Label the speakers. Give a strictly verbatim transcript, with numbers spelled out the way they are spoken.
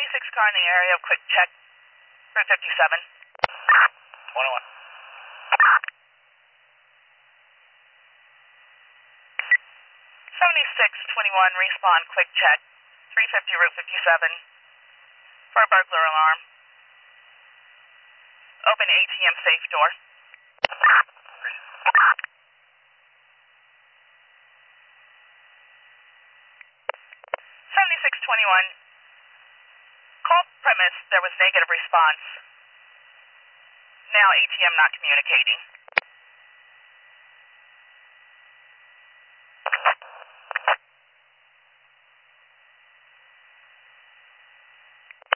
Speaker 1: seventy-six car in the area, quick check. Route fifty-seven.
Speaker 2: twenty-one.
Speaker 1: seventy-six twenty-one, respawn, quick check. three fifty Route fifty-seven. For a burglar alarm. Open A T M safe door. seventy-six twenty-one. Call premise, there was negative response. Now A T M not communicating.